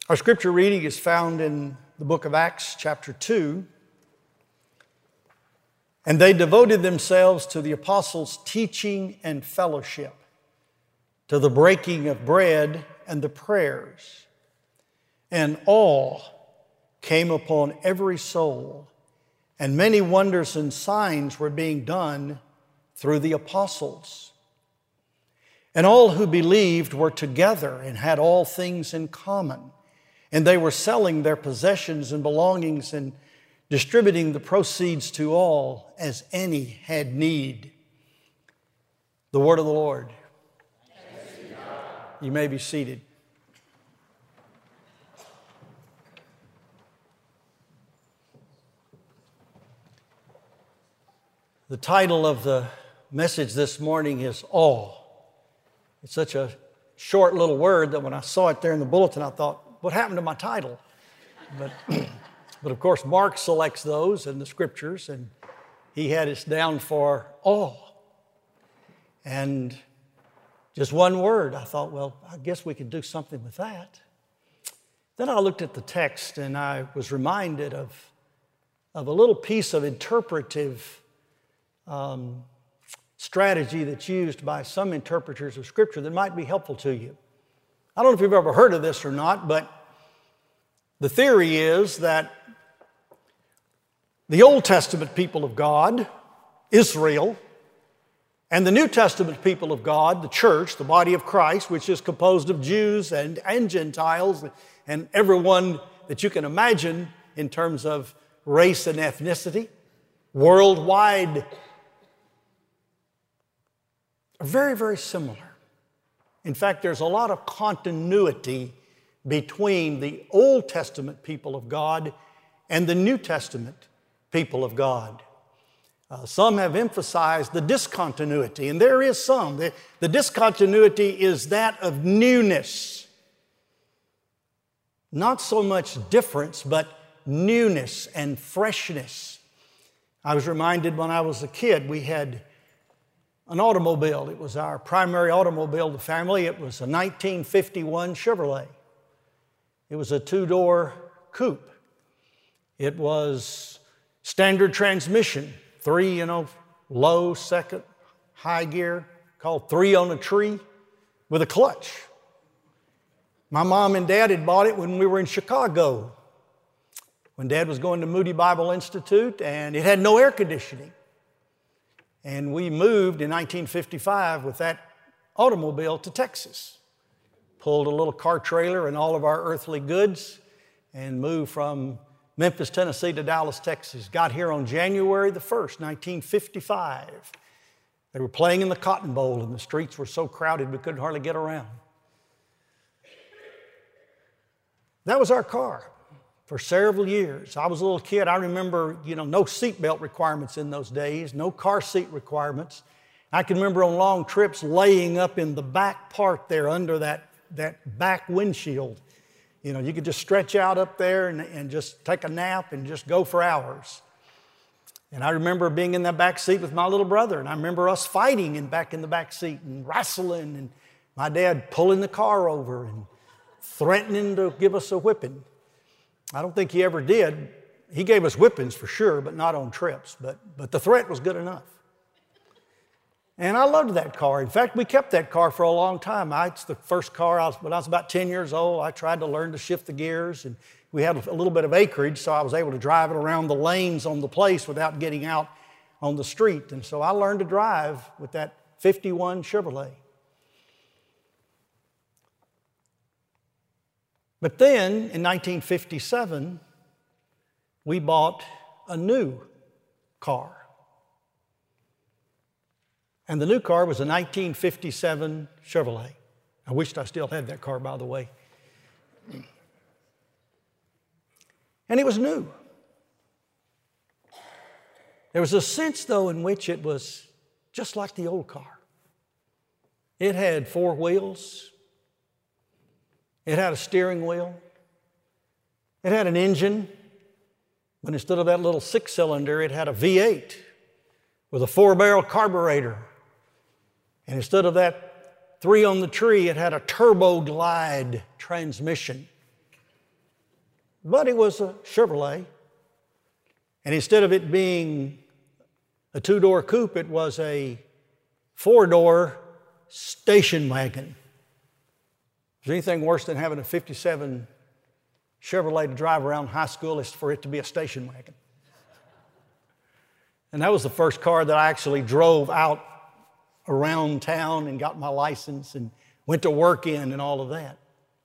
Our scripture reading is found in the book of Acts, chapter 2. And they devoted themselves to the apostles' teaching and fellowship, to the breaking of bread and the prayers. And awe came upon every soul, and many wonders and signs were being done through the apostles. And all who believed were together and had all things in common. And they were selling their possessions and belongings and distributing the proceeds to all as any had need. The word of the Lord. You may be seated. The title of the message this morning is Awe. It's such a short little word that when I saw it there in the bulletin, I thought, what happened to my title? But of course, Mark selects those in the scriptures, and he had us down for awe. And just one word, I thought, well, I guess we could do something with that. Then I looked at the text, and I was reminded of a little piece of interpretive strategy that's used by some interpreters of Scripture that might be helpful to you. I don't know if you've ever heard of this or not, but the theory is that the Old Testament people of God, Israel, and the New Testament people of God, the church, the body of Christ, which is composed of Jews and Gentiles and everyone that you can imagine in terms of race and ethnicity, worldwide, are very, very similar. In fact, there's a lot of continuity between the Old Testament people of God and the New Testament people of God. Some have emphasized the discontinuity, and there is some. The discontinuity is that of newness. Not so much difference, but newness and freshness. I was reminded when I was a kid, we had an automobile. It was our primary automobile of the family. It was a 1951 Chevrolet. It was a two-door coupe. It was standard transmission, 3, low, second, high gear, called 3 on a tree with a clutch. My mom and dad had bought it when we were in Chicago, when Dad was going to Moody Bible Institute, and it had no air conditioning. And we moved in 1955 with that automobile to Texas. Pulled a little car trailer and all of our earthly goods and moved from Memphis, Tennessee to Dallas, Texas. Got here on January the 1st, 1955. They were playing in the Cotton Bowl and the streets were so crowded we couldn't hardly get around. That was our car for several years. I was a little kid. I remember, no seatbelt requirements in those days, no car seat requirements. I can remember on long trips laying up in the back part there under that back windshield. You could just stretch out up there and just take a nap and just go for hours. And I remember being in that back seat with my little brother, and I remember us fighting back in the back seat and wrestling, and my dad pulling the car over and threatening to give us a whipping. I don't think he ever did. He gave us whippings for sure, but not on trips. But the threat was good enough. And I loved that car. In fact, we kept that car for a long time. It's the first car, when I was about 10 years old, I tried to learn to shift the gears. And we had a little bit of acreage, so I was able to drive it around the lanes on the place without getting out on the street. And so I learned to drive with that 51 Chevrolet. But then, in 1957, we bought a new car. And the new car was a 1957 Chevrolet. I wished I still had that car, by the way. And it was new. There was a sense, though, in which it was just like the old car. It had 4 wheels. It had a steering wheel. It had an engine, but instead of that little 6-cylinder, it had a V8 with a 4-barrel carburetor. And instead of that 3 on the tree, it had a turbo glide transmission. but it was a Chevrolet. And instead of it being a 2-door coupe, it was a 4-door station wagon. Is there anything worse than having a 57 Chevrolet to drive around high school is for it to be a station wagon? And that was the first car that I actually drove out around town and got my license and went to work in and all of that.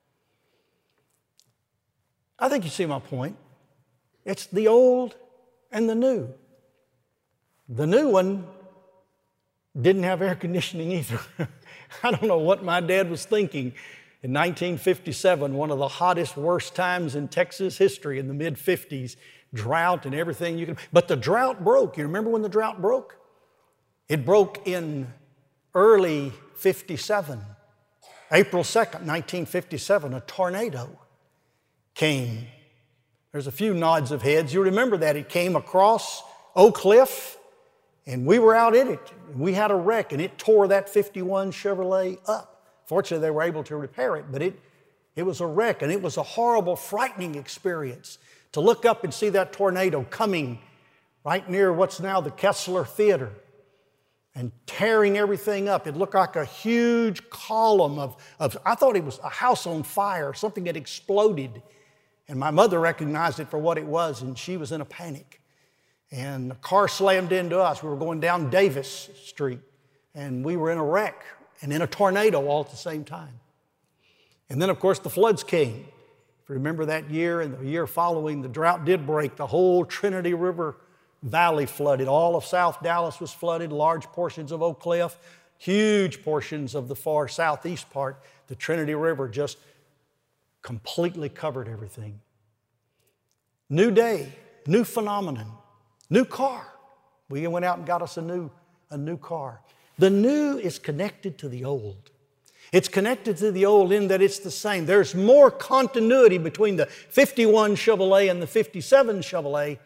I think you see my point. It's the old and the new. The new one didn't have air conditioning either. I don't know what my dad was thinking in 1957, one of the hottest, worst times in Texas history in the mid-50s, drought and everything you can. But the drought broke. You remember when the drought broke? It broke in early 57. April 2nd, 1957, a tornado came. There's a few nods of heads. You remember that. It came across Oak Cliff, and we were out in it. We had a wreck, and it tore that 51 Chevrolet up. Fortunately, they were able to repair it, but it was a wreck, and it was a horrible, frightening experience to look up and see that tornado coming right near what's now the Kessler Theater and tearing everything up. It looked like a huge column of I thought it was a house on fire, something had exploded. And my mother recognized it for what it was, and she was in a panic. And the car slammed into us. We were going down Davis Street, and we were in a wreck and in a tornado all at the same time. And then, of course, the floods came. If you remember that year and the year following, the drought did break. The whole Trinity River Valley flooded. All of South Dallas was flooded, large portions of Oak Cliff, huge portions of the far southeast part. The Trinity River just completely covered everything. New day, new phenomenon, new car. We went out and got us a new car. The new is connected to the old. It's connected to the old in that it's the same. There's more continuity between the 51 Chevrolet and the 57 Chevrolet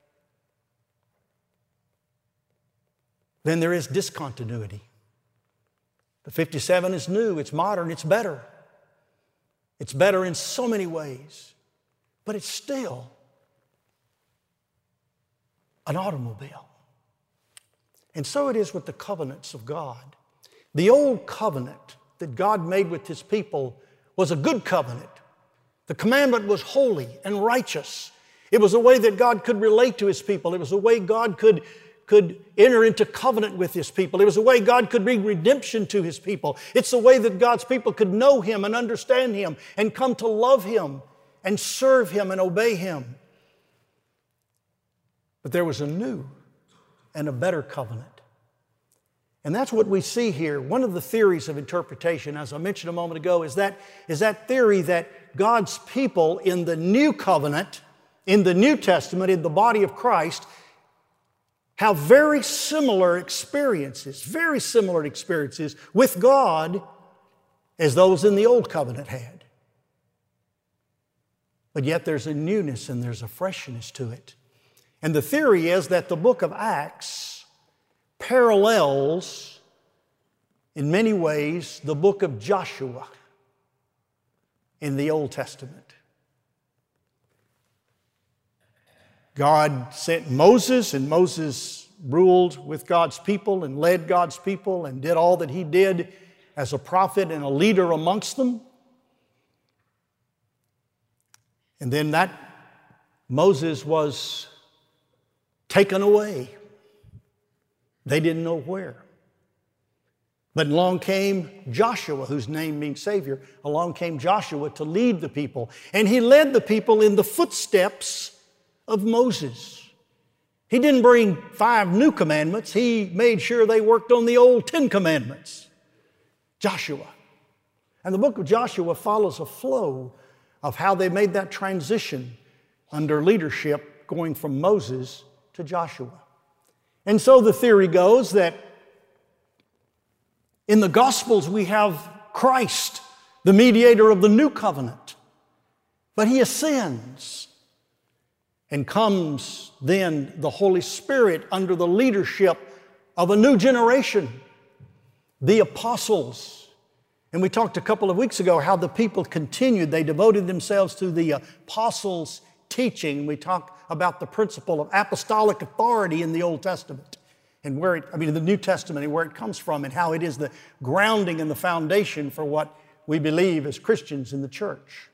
than there is discontinuity. The 57 is new, it's modern, it's better. It's better in so many ways, but it's still an automobile. And so it is with the covenants of God. The old covenant that God made with His people was a good covenant. The commandment was holy and righteous. It was a way that God could relate to His people. It was a way God could enter into covenant with His people. It was a way God could bring redemption to His people. It's a way that God's people could know Him and understand Him and come to love Him and serve Him and obey Him. But there was a new and a better covenant. And that's what we see here. One of the theories of interpretation, as I mentioned a moment ago, is that theory that God's people in the new covenant, in the New Testament, in the body of Christ, have very similar experiences with God as those in the Old Covenant had. But yet there's a newness and there's a freshness to it. And the theory is that the book of Acts parallels, in many ways, the book of Joshua in the Old Testament. God sent Moses, and Moses ruled with God's people and led God's people and did all that he did as a prophet and a leader amongst them. And then that Moses was taken away. They didn't know where. But along came Joshua, whose name means Savior. Along came Joshua to lead the people. And he led the people in the footsteps of Moses. He didn't bring 5 new commandments. He made sure they worked on the old 10 commandments. Joshua. And the book of Joshua follows a flow of how they made that transition under leadership going from Moses to Joshua. And so the theory goes that in the Gospels we have Christ, the mediator of the new covenant. But He ascends, and comes then the Holy Spirit under the leadership of a new generation, the apostles. And we talked a couple of weeks ago how the people continued. They devoted themselves to the apostles' teaching. We talked about the principle of apostolic authority in the Old Testament and the New Testament and where it comes from and how it is the grounding and the foundation for what we believe as Christians in the church.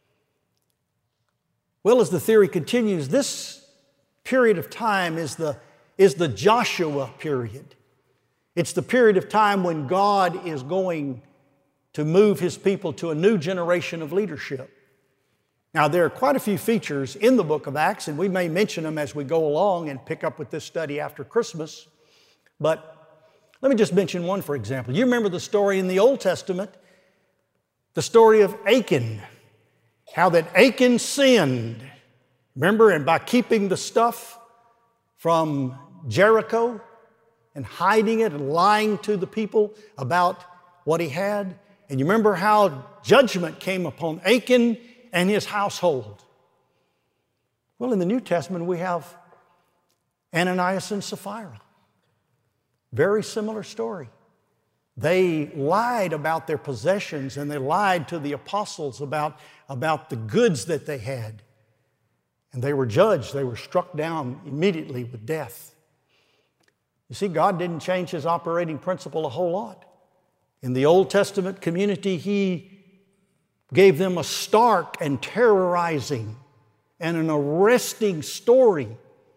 Well, as the theory continues, this period of time is the Joshua period. It's the period of time when God is going to move His people to a new generation of leadership. Now, there are quite a few features in the book of Acts, and we may mention them as we go along and pick up with this study after Christmas. But let me just mention one, for example. You remember the story in the Old Testament, the story of Achan, how that Achan sinned. Remember, and by keeping the stuff from Jericho and hiding it and lying to the people about what he had. And you remember how judgment came upon Achan and his household. Well, in the New Testament, we have Ananias and Sapphira. Very similar story. They lied about their possessions and they lied to the apostles about the goods that they had. And they were judged. They were struck down immediately with death. You see, God didn't change His operating principle a whole lot. In the Old Testament community, He gave them a stark and terrorizing and an arresting story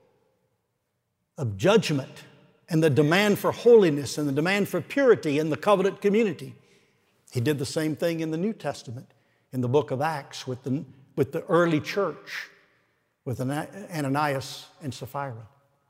of judgment and the demand for holiness and the demand for purity in the covenant community. He did the same thing in the New Testament, in the book of Acts with the early church, with Ananias and Sapphira.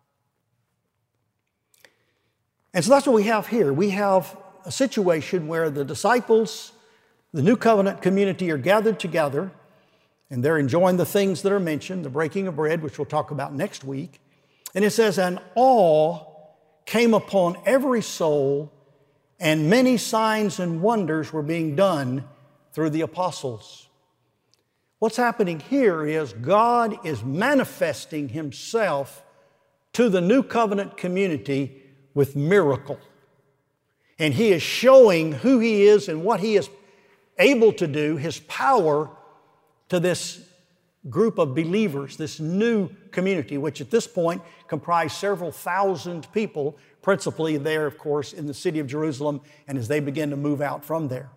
And so that's what we have here. We have a situation where the disciples, the new covenant community, are gathered together and they're enjoying the things that are mentioned, the breaking of bread, which we'll talk about next week. And it says, and awe came upon every soul, and many signs and wonders were being done through the apostles. What's happening here is God is manifesting Himself to the new covenant community with miracle. And He is showing who He is and what He is able to do, His power to this group of believers, this new community, which at this point comprised several thousand people, principally there, of course, in the city of Jerusalem, and as they begin to move out from there.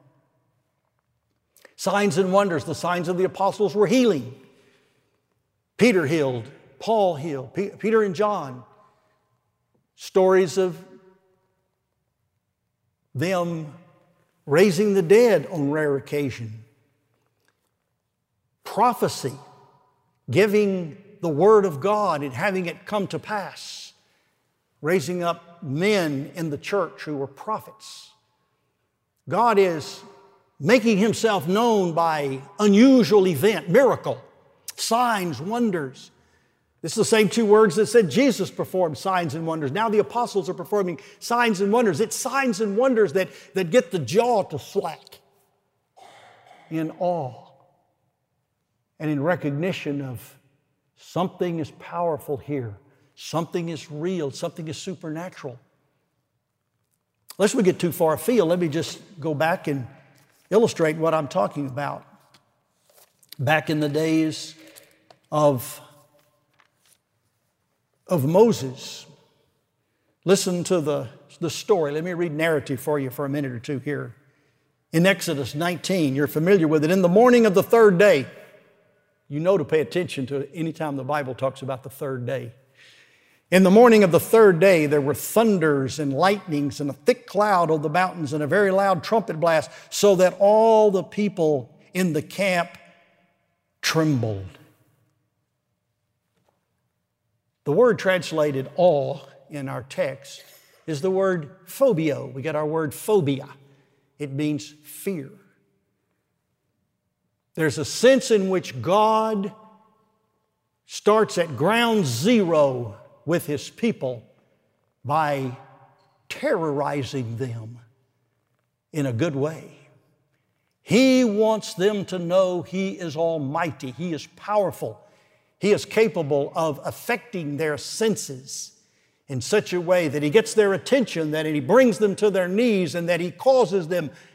Signs and wonders, the signs of the apostles were healing. Peter healed, Paul healed, Peter and John. Stories of them raising the dead on rare occasion. Prophecy, giving the Word of God and having it come to pass. Raising up men in the church who were prophets. God is making Himself known by unusual event, miracle, signs, wonders. This is the same two words that said Jesus performed signs and wonders. Now the apostles are performing signs and wonders. It's signs and wonders that get the jaw to slack in awe and in recognition of something is powerful here. Something is real. Something is supernatural. Lest we get too far afield, let me just go back and illustrate what I'm talking about. Back in the days of Moses. Listen to the story. Let me read narrative for you for a minute or two here. In Exodus 19, you're familiar with it. In the morning of the third day, you know to pay attention to it anytime the Bible talks about the third day. In the morning of the third day, there were thunders and lightnings and a thick cloud over the mountains and a very loud trumpet blast, so that all the people in the camp trembled. The word translated awe in our text is the word phobio. We get our word phobia. It means fear. There's a sense in which God starts at ground zero with His people by terrorizing them in a good way. He wants them to know He is almighty. He is powerful. He is capable of affecting their senses in such a way that He gets their attention, that He brings them to their knees, and that He causes them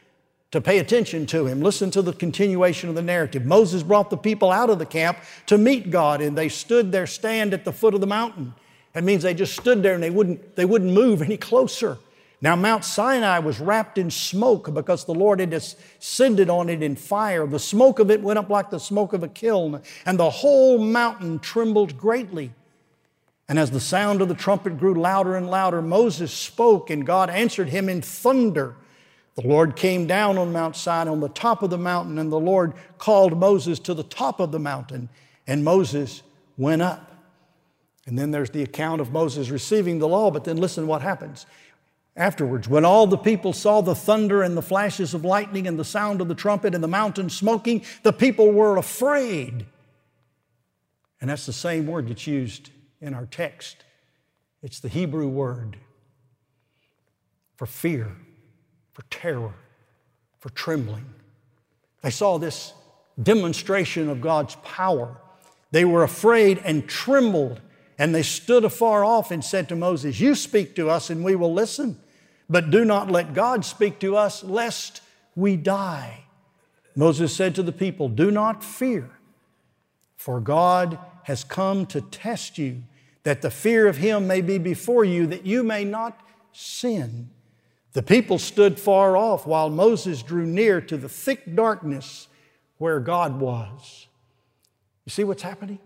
to pay attention to Him. Listen to the continuation of the narrative. Moses brought the people out of the camp to meet God, and they stood their stand at the foot of the mountain. That means they just stood there and they wouldn't move any closer. Now Mount Sinai was wrapped in smoke because the Lord had ascended on it in fire. The smoke of it went up like the smoke of a kiln, and the whole mountain trembled greatly. And as the sound of the trumpet grew louder and louder, Moses spoke, and God answered him in thunder. The Lord came down on Mount Sinai on the top of the mountain, and the Lord called Moses to the top of the mountain, and Moses went up. And then there's the account of Moses receiving the law, but then listen to what happens. Afterwards, when all the people saw the thunder and the flashes of lightning and the sound of the trumpet and the mountain smoking, the people were afraid. And that's the same word that's used in our text. It's the Hebrew word for fear, for terror, for trembling. They saw this demonstration of God's power. They were afraid and trembled, and they stood afar off and said to Moses, "You speak to us and we will listen, but do not let God speak to us lest we die." Moses said to the people, "Do not fear, for God has come to test you, that the fear of Him may be before you, that you may not sin." The people stood far off while Moses drew near to the thick darkness where God was. You see what's happening?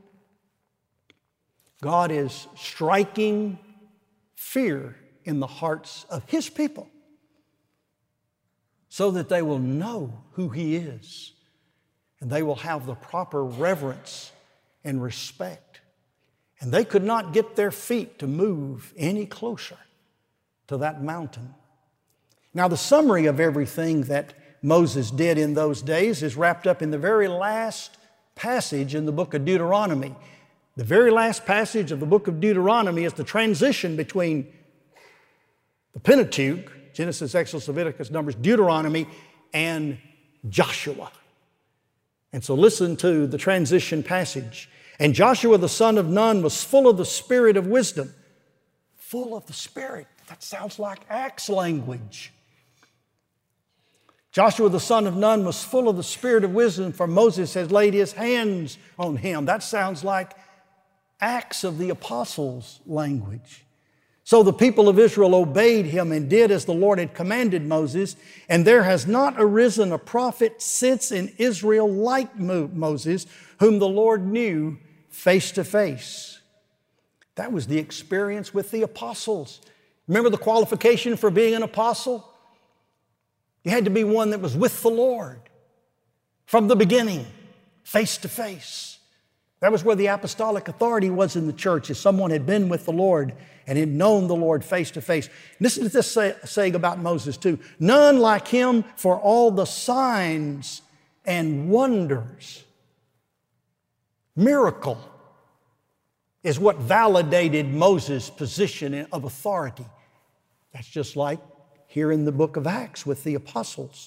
God is striking fear in the hearts of His people so that they will know who He is, and they will have the proper reverence and respect. And they could not get their feet to move any closer to that mountain. Now, the summary of everything that Moses did in those days is wrapped up in the very last passage in the book of Deuteronomy. The very last passage of the book of Deuteronomy is the transition between the Pentateuch, Genesis, Exodus, Leviticus, Numbers, Deuteronomy, and Joshua. And so listen to the transition passage. "And Joshua the son of Nun was full of the spirit of wisdom." Full of the Spirit. That sounds like Acts language. "Joshua the son of Nun was full of the spirit of wisdom, for Moses has laid his hands on him." That sounds like Acts of the Apostles language. "So the people of Israel obeyed him and did as the Lord had commanded Moses, and there has not arisen a prophet since in Israel like Moses, whom the Lord knew face to face." That was the experience with the apostles. Remember the qualification for being an apostle? You had to be one that was with the Lord from the beginning, face to face. That was where the apostolic authority was in the church, as someone had been with the Lord and had known the Lord face to face. Listen to this saying about Moses too. "None like him for all the signs and wonders." Miracle is what validated Moses' position of authority. That's just like here in the book of Acts with the apostles.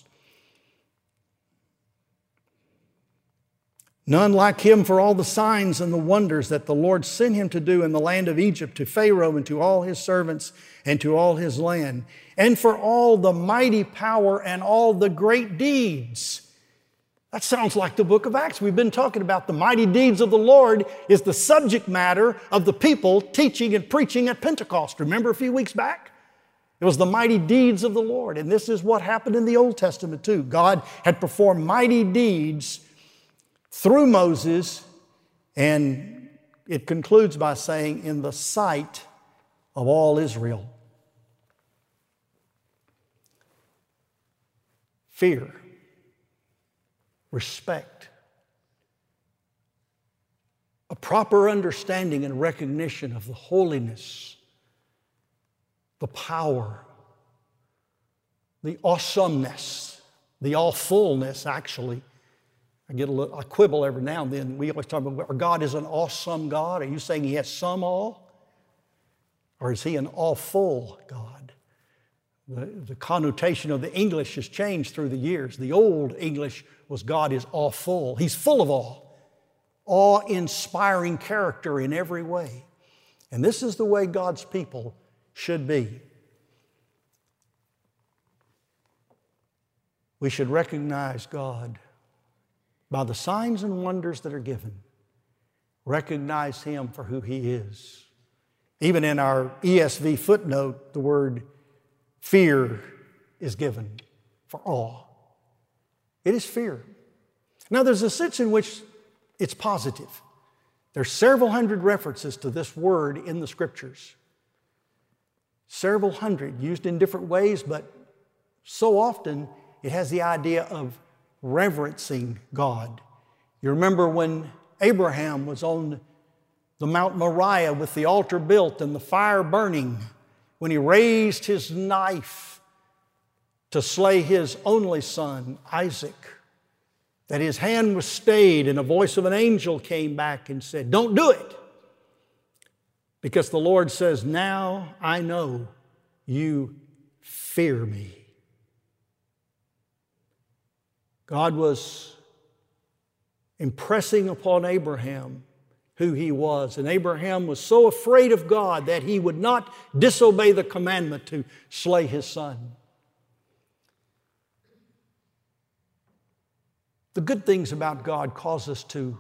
"None like him for all the signs and the wonders that the Lord sent him to do in the land of Egypt, to Pharaoh and to all his servants and to all his land, and for all the mighty power and all the great deeds." That sounds like the book of Acts. We've been talking about the mighty deeds of the Lord is the subject matter of the people teaching and preaching at Pentecost. Remember a few weeks back? It was the mighty deeds of the Lord. And this is what happened in the Old Testament too. God had performed mighty deeds through Moses, and it concludes by saying, in the sight of all Israel. Fear, respect, a proper understanding and recognition of the holiness, the power, the awesomeness, the awfulness, actually. I quibble every now and then. We always talk about, our God is an awesome God. Are you saying He has some awe? Or is He an awful God? The connotation of the English has changed through the years. The old English was God is awful. He's full of awe. Awe-inspiring character in every way. And this is the way God's people should be. We should recognize God by the signs and wonders that are given. Recognize Him for who He is. Even in our ESV footnote, the word fear is given for awe. It is fear. Now, there's a sense in which it's positive. There's several hundred references to this word in the Scriptures. Several hundred, used in different ways, but so often it has the idea of reverencing God. You remember when Abraham was on the Mount Moriah with the altar built and the fire burning, when he raised his knife to slay his only son, Isaac, that his hand was stayed and a voice of an angel came back and said, "Don't do it." Because the Lord says, "Now I know you fear me." God was impressing upon Abraham who he was. And Abraham was so afraid of God that he would not disobey the commandment to slay his son. The good things about God cause us to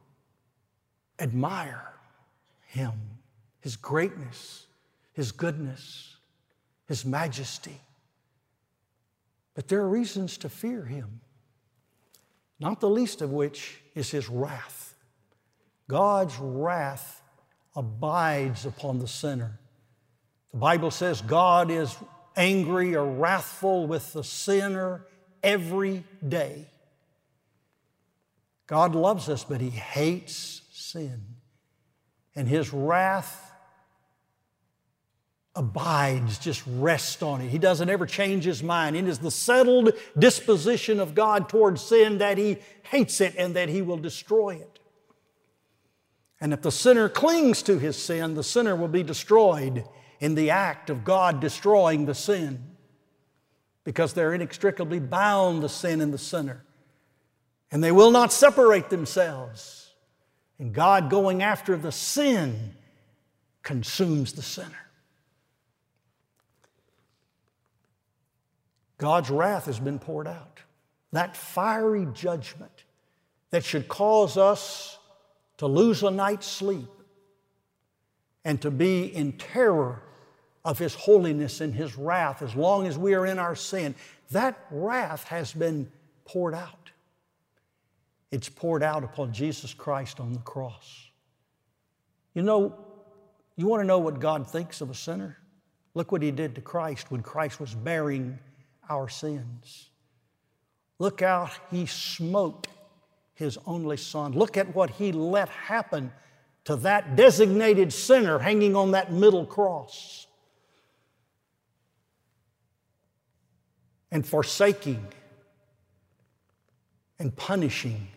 admire Him, His greatness, His goodness, His majesty. But there are reasons to fear Him, not the least of which is His wrath. God's wrath abides upon the sinner. The Bible says God is angry or wrathful with the sinner every day. God loves us, but He hates sin. And His wrath abides, just rests on it. He doesn't ever change His mind. It is the settled disposition of God towards sin that He hates it and that He will destroy it. And if the sinner clings to his sin, the sinner will be destroyed in the act of God destroying the sin, because they're inextricably bound, the sin and the sinner. And they will not separate themselves. And God going after the sin consumes the sinner. God's wrath has been poured out. That fiery judgment that should cause us to lose a night's sleep and to be in terror of His holiness and His wrath as long as we are in our sin, that wrath has been poured out. It's poured out upon Jesus Christ on the cross. You know, you want to know what God thinks of a sinner? Look what He did to Christ when Christ was bearing our sins. Look how He smote His only Son. Look at what He let happen to that designated sinner hanging on that middle cross. And forsaking and punishing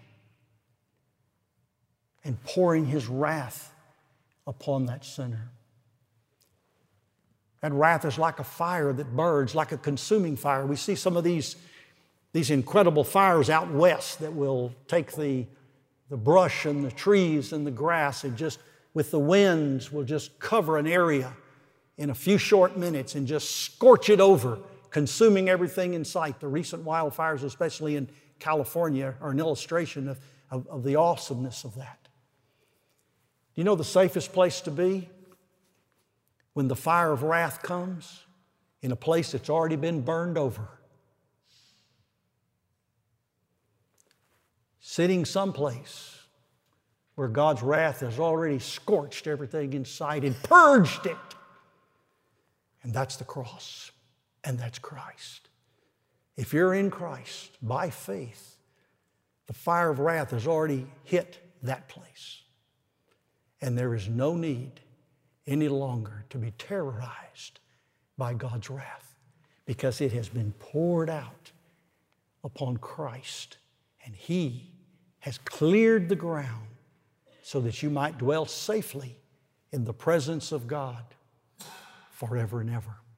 and pouring His wrath upon that sinner. That wrath is like a fire that burns, like a consuming fire. We see some of these incredible fires out west that will take the brush and the trees and the grass and just with the winds will just cover an area in a few short minutes and just scorch it over, consuming everything in sight. The recent wildfires, especially in California, are an illustration of the awesomeness of that. Do you know the safest place to be when the fire of wrath comes? In a place that's already been burned over. Sitting someplace where God's wrath has already scorched everything in sight and purged it. And that's the cross, and that's Christ. If you're in Christ by faith, the fire of wrath has already hit that place. And there is no need any longer to be terrorized by God's wrath, because it has been poured out upon Christ, and He has cleared the ground so that you might dwell safely in the presence of God forever and ever.